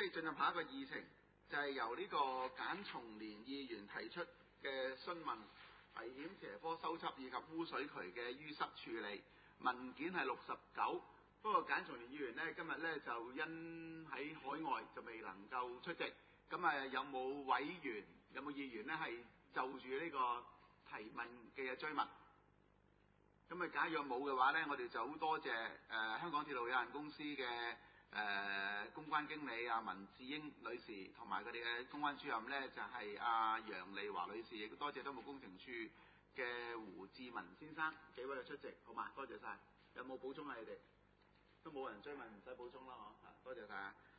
以進入下一個議程，就係由呢個簡松年議員提出嘅詢問危險斜坡修葺以及污水渠嘅淤塞處理文件係69。不過簡松年議員呢，今日呢就因喺海外就未能夠出席。咁有冇委員有冇議員呢係就住呢個提問嘅追問？咁假如冇嘅話呢，我哋就好多謝香港鐵路有限公司嘅公關經理文志英女士，同埋佢哋嘅公關主任呢，就係楊麗華女士，亦都多謝土木工程處嘅胡志文先生幾位嘅出席，好嘛？多謝晒。有冇補充啊？你哋都冇人追問，唔使補充啦，多謝晒。